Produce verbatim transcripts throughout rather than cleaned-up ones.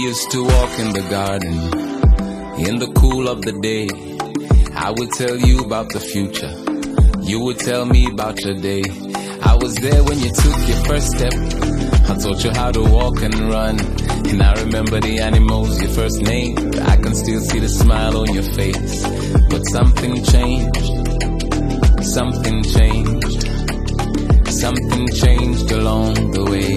used to walk in the garden, in the cool of the day. I would tell you about the future, you would tell me about your day. I was there when you took your first step, I taught you how to walk and run. And I remember the animals you first named, I can still see the smile on your face. But something changed, something changed, something changed along the way.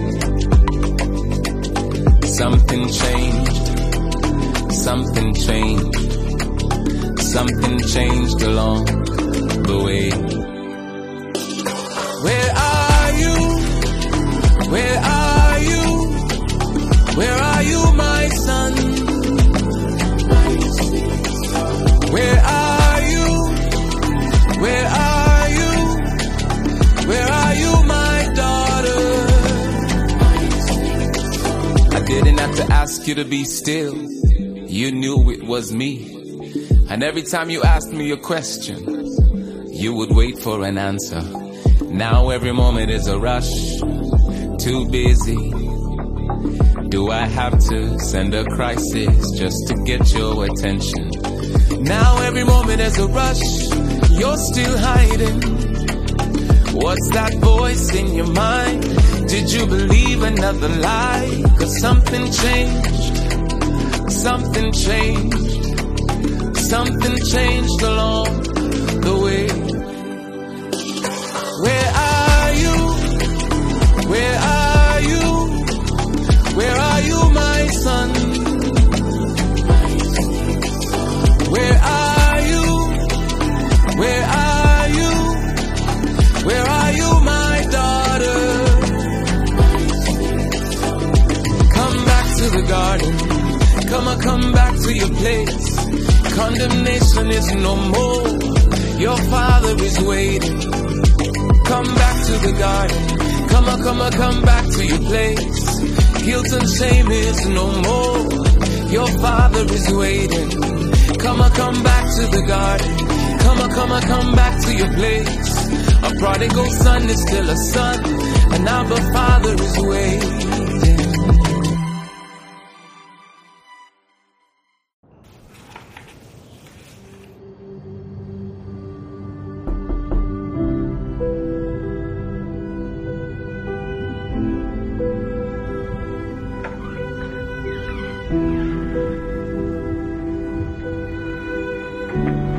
Something changed, something changed, something changed along the way. Where are you? Where are you? Where are you, my son? Where are you? Where are you? Where are you, my daughter? I didn't have to ask you to be still, you knew it was me. And every time you asked me a question, you would wait for an answer. Now every moment is a rush, too busy. Do I have to send a crisis just to get your attention? Now every moment is a rush, you're still hiding. What's that voice in your mind? Did you believe another lie? 'Cause something changed, something changed, something changed along the way. Where are you? Where are you? Where are you, my son? Where are you? Where are you? Where are you, my daughter? Come back to the garden, come on, come back to your place. Condemnation is no more, your father is waiting. Come back to the garden, come on, come on, come back to your place. Guilt and shame is no more, your father is waiting. Come on, come back to the garden, come on, come on, come back to your place. A prodigal son is still a son, and now the father is waiting. Thank you.